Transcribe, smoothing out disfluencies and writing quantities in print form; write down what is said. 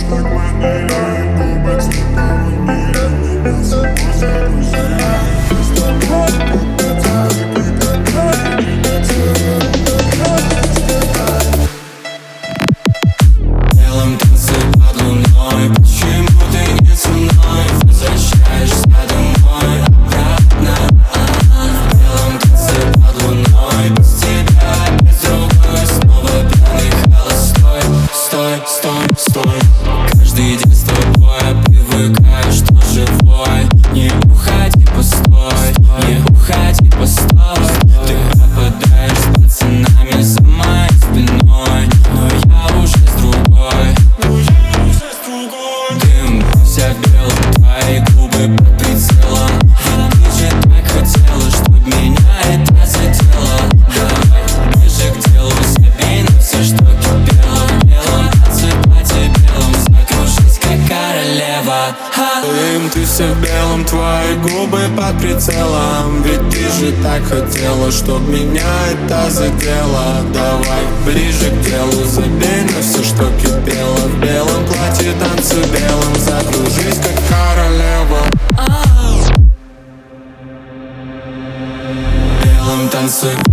Белым танцы под луной, почему ты не со мной? Возвращаешься домой обратно. Белым танцы под луной, без тебя, без другой. Снова пьяный холостой. Стой, стой, стой. Каждый день с тобой я привыкаю, что живой. Не уходи, постой, не уходи, постой. Ты пропадаешь с пацанами за моей спиной, но я уже с другой. Дым вся белым, твои губы под прицелом. Ведь ты же так хотела, чтоб меня это задело. Давай ближе к делу, забей на все, что кипело в белом. Отсыпайте белым, закружись как королева. Дым, ты вся в белом, твои губы под прицелом. Ведь ты же так хотела, чтоб меня это задело. Давай ближе к делу, забей на все, что кипело в белом платье, танцы белым, закружись как королева. Белым танцы